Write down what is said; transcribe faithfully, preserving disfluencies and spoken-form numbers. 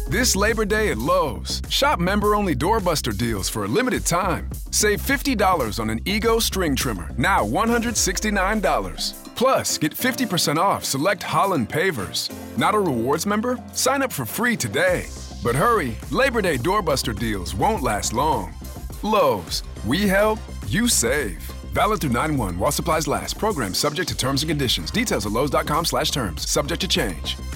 This Labor Day at Lowe's, shop member-only doorbuster deals for a limited time. Save fifty dollars on an Ego string trimmer, now one hundred sixty-nine dollars. Plus, get fifty percent off select Holland pavers. Not a rewards member? Sign up for free today. But hurry, Labor Day doorbuster deals won't last long. Lowe's, we help, you save. Valid through nine one while supplies last. Program subject to terms and conditions. Details at lowes dot com slash terms. Subject to change.